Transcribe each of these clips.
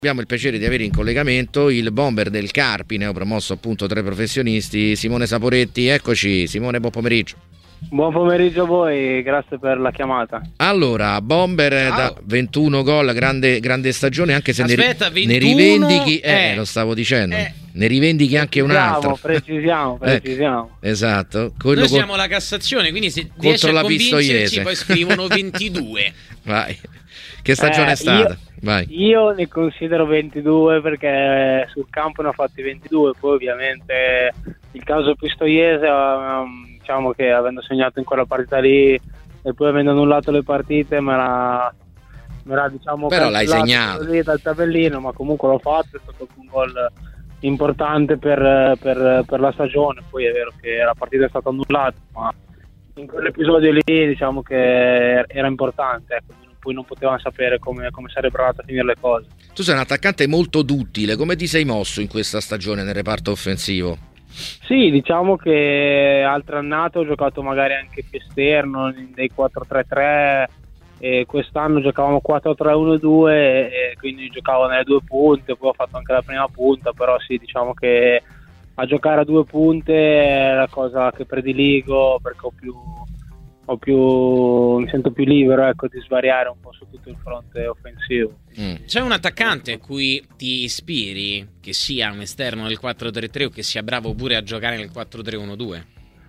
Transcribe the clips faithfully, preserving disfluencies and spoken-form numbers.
Abbiamo il piacere di avere in collegamento il bomber del Carpi, neopromosso appunto tra i professionisti, Simone Saporetti. Eccoci Simone, buon pomeriggio. Buon pomeriggio a voi, grazie per la chiamata. Allora, bomber Ciao. da ventuno gol, grande, grande stagione, anche se Aspetta, ne, ventuno, ne rivendichi, eh, eh, lo stavo dicendo, eh. ne rivendichi anche un altro. Precisiamo, precisiamo. Eh, esatto. Quello Noi con- siamo la Cassazione, quindi se riesci a la convincerci Pistoiese. poi scrivono ventidue. Vai. Che stagione Eh, è stata? io- Vai. Io ne considero ventidue perché sul campo ne ho fatti ventidue, poi ovviamente il caso Pistoiese, ehm, diciamo che avendo segnato in quella partita lì e poi avendo annullato le partite me l'ha, me l'ha diciamo Però l'hai cancellato segnato. lì dal tabellino, ma comunque l'ho fatto, è stato un gol importante per, per, per la stagione. Poi è vero che la partita è stata annullata, ma in quell'episodio lì diciamo che era importante, ecco. Poi non potevamo sapere come, come sarebbero andate a finire le cose. Tu sei un attaccante molto duttile, come ti sei mosso in questa stagione nel reparto offensivo? Sì, diciamo che altre annate ho giocato magari anche più esterno, in dei quattro tre tre, e quest'anno giocavamo quattro tre uno due, e quindi giocavo nelle due punte, poi ho fatto anche la prima punta, però sì, diciamo che a giocare a due punte è la cosa che prediligo, perché ho più... Ho più, mi sento più libero, ecco, di svariare un po' su tutto il fronte offensivo. Mm. C'è un attaccante a cui ti ispiri, che sia un esterno del quattro tre tre o che sia bravo pure a giocare nel quattro tre uno due?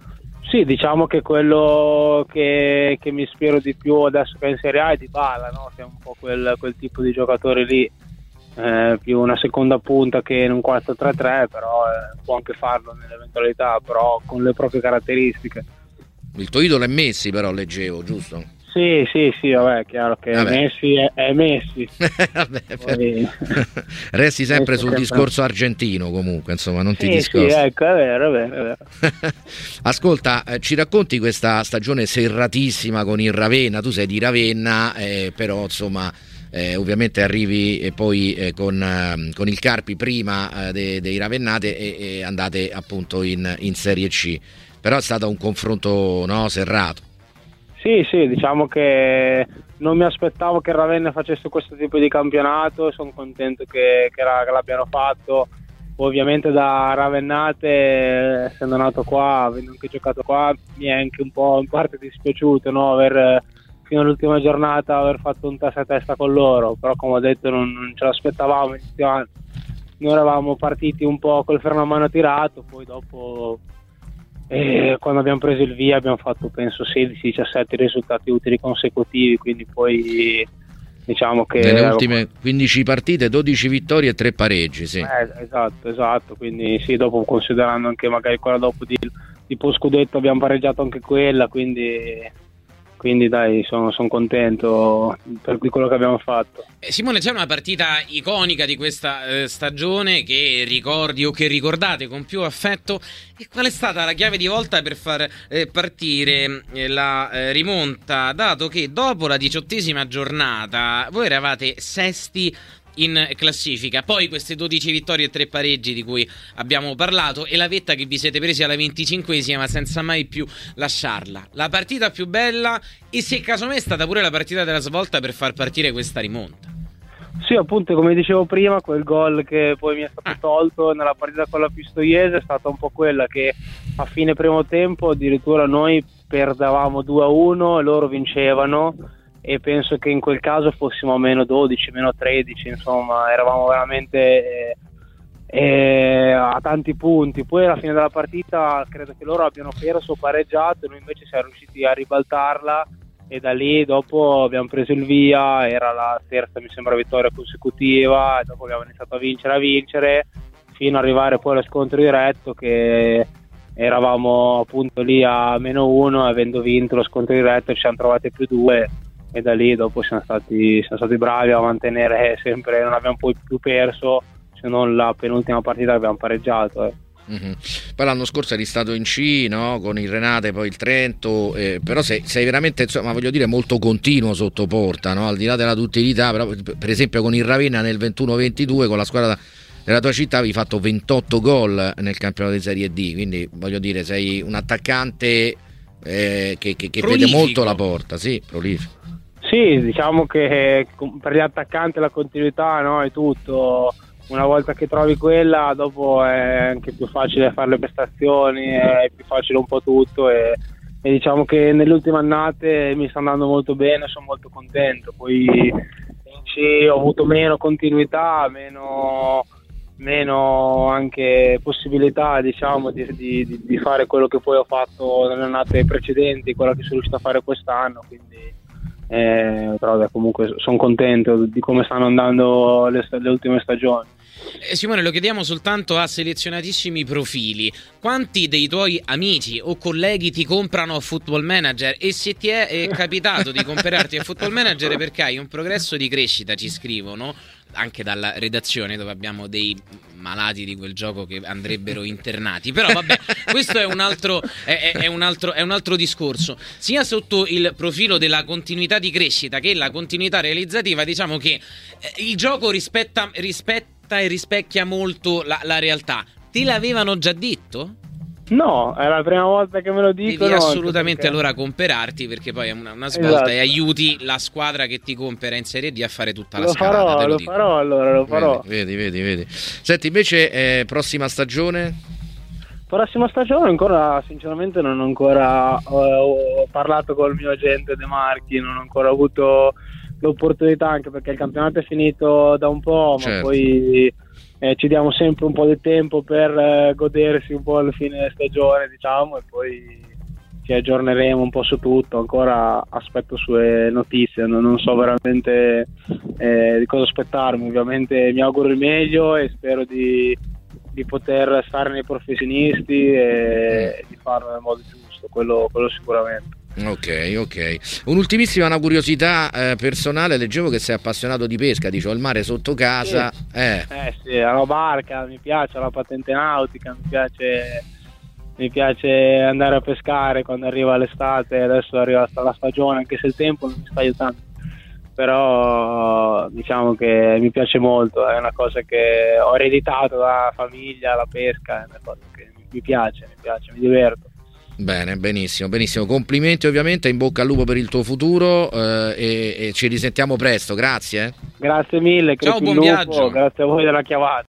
Sì, diciamo che quello che, che mi ispiro di più adesso che è in Serie A è Dybala, no? Che è un po' quel, quel tipo di giocatore lì, eh, più una seconda punta che in un quattro tre tre, però eh, può anche farlo nell'eventualità, però con le proprie caratteristiche. Il tuo idolo è Messi, però leggevo, giusto? Sì, sì, sì, vabbè, è chiaro che Vabbè. Messi è, è Messi. Vabbè, Poi- resti sempre sul sempre- discorso argentino, comunque, insomma, non ti Sì, sì, discosti. ecco, è vero, è vero, è vero. Ascolta, eh, ci racconti questa stagione serratissima con il Ravenna? Tu sei di Ravenna, eh, però insomma, eh, ovviamente arrivi e poi eh, con, eh, con il Carpi prima eh, de- dei Ravennate e, e andate appunto in, in Serie C. Però è stato un confronto, no, serrato. Sì, sì, diciamo che non mi aspettavo che il Ravenna facesse questo tipo di campionato, sono contento che, che, la- che l'abbiano fatto. Ovviamente da Ravennate, essendo nato qua, avendo anche giocato qua, mi è anche un po' in parte dispiaciuto, no? Aver fino all'ultima giornata aver fatto un testa a testa con loro, però come ho detto non, non ce l'aspettavamo inizio anno. Noi eravamo partiti un po' col freno a mano tirato, poi dopo... E quando abbiamo preso il via abbiamo fatto penso sedici diciassette risultati utili consecutivi, quindi poi diciamo che Nelle ultime quindici partite, dodici vittorie e tre pareggi, sì. eh, esatto, esatto, quindi sì, dopo considerando anche magari quella dopo di tipo scudetto abbiamo pareggiato anche quella, quindi quindi dai, sono, sono contento per di quello che abbiamo fatto. Eh, Simone, c'è una partita iconica di questa eh, stagione che ricordi o che ricordate con più affetto? E qual è stata la chiave di volta per far eh, partire eh, la eh, rimonta, dato che dopo la diciottesima giornata voi eravate sesti in classifica, poi queste dodici vittorie e tre pareggi di cui abbiamo parlato e la vetta che vi siete presi alla venticinquesima senza mai più lasciarla. La partita più bella e se casomai è stata pure la partita della svolta per far partire questa rimonta. Sì, appunto, come dicevo prima, quel gol che poi mi è stato Ah. tolto nella partita con la Pistoiese è stata un po' quella che a fine primo tempo addirittura noi perdevamo due a uno e loro vincevano, e penso che in quel caso fossimo a meno dodici, meno tredici, insomma eravamo veramente eh, eh, a tanti punti. Poi alla fine della partita credo che loro abbiano perso o pareggiato e noi invece siamo riusciti a ribaltarla, e da lì dopo abbiamo preso il via, era la terza mi sembra vittoria consecutiva, e dopo abbiamo iniziato a vincere a vincere fino ad arrivare poi allo scontro diretto, che eravamo appunto lì a meno uno, avendo vinto lo scontro diretto ci siamo trovati più due, e da lì dopo siamo stati, siamo stati bravi a mantenere sempre, non abbiamo poi più perso se non la penultima partita che abbiamo pareggiato. eh. Mhm. Poi l'anno scorso eri stato in C, no? Con il Renate, poi il Trento, eh, però sei, sei veramente, insomma, voglio dire, molto continuo sotto porta, no? Al di là della duttilità, però, per esempio con il Ravenna nel ventuno ventidue con la squadra della tua città avevi fatto ventotto gol nel campionato di Serie D, quindi voglio dire, sei un attaccante eh, che, che, che vede molto la porta, sì, prolifico. Sì, diciamo che per gli attaccanti la continuità, no, è tutto. Una volta che trovi quella, dopo è anche più facile fare le prestazioni, è più facile un po' tutto e, e diciamo che nelle ultime annate mi sta andando molto bene, sono molto contento. Poi sì, ho avuto meno continuità, meno, meno anche possibilità, diciamo, di, di, di fare quello che poi ho fatto nelle annate precedenti, quello che sono riuscito a fare quest'anno, quindi Eh, però beh, comunque sono contento di come stanno andando le, le ultime stagioni. Eh, Simone, lo chiediamo soltanto a selezionatissimi profili. Quanti dei tuoi amici o colleghi ti comprano a Football Manager? E se ti è, è capitato di comprarti a Football Manager perché hai un progresso di crescita, ci scrivono anche dalla redazione, dove abbiamo dei malati di quel gioco che andrebbero internati. Però vabbè, questo è un altro è, è un altro è un altro discorso. Sia sotto il profilo della continuità di crescita che la continuità realizzativa, diciamo che eh, il gioco rispetta rispetta e rispecchia molto la, la realtà. Te l'avevano già detto? No, è la prima volta che me lo dicono. Devi assolutamente perché... allora comperarti, perché poi è una, una svolta, esatto. E aiuti la squadra che ti compera in Serie D a fare tutta la lo scalata. Farò, te lo, lo dico. farò allora, lo farò. Vedi, vedi, vedi. Senti, invece eh, prossima stagione? Prossima stagione ancora, sinceramente non ho ancora ho, ho parlato col mio agente De Marchi, non ho ancora avuto l'opportunità, anche perché il campionato è finito da un po', ma certo. poi eh, ci diamo sempre un po' di tempo per eh, godersi un po' alla fine stagione, diciamo, e poi ci aggiorneremo un po' su tutto. Ancora aspetto sue notizie, non, non so veramente eh, di cosa aspettarmi. Ovviamente mi auguro il meglio e spero di, di poter stare nei professionisti e, e di farlo nel modo giusto, quello, quello sicuramente. Ok, ok. Un'ultimissima, una curiosità eh, personale, leggevo che sei appassionato di pesca, dice ho il mare sotto casa. Sì. Eh. eh sì, la barca, mi piace la patente nautica, mi piace, mi piace andare a pescare quando arriva l'estate, adesso arriva la stagione, anche se il tempo non mi sta aiutando. Però diciamo che mi piace molto, è una cosa che ho ereditato dalla famiglia, la pesca, è una cosa che mi piace, mi piace, mi diverto. Bene, benissimo, benissimo. Complimenti ovviamente, in bocca al lupo per il tuo futuro eh, e, e ci risentiamo presto, grazie. Grazie mille, ciao, buon lupo, viaggio. Grazie a voi della chiavata.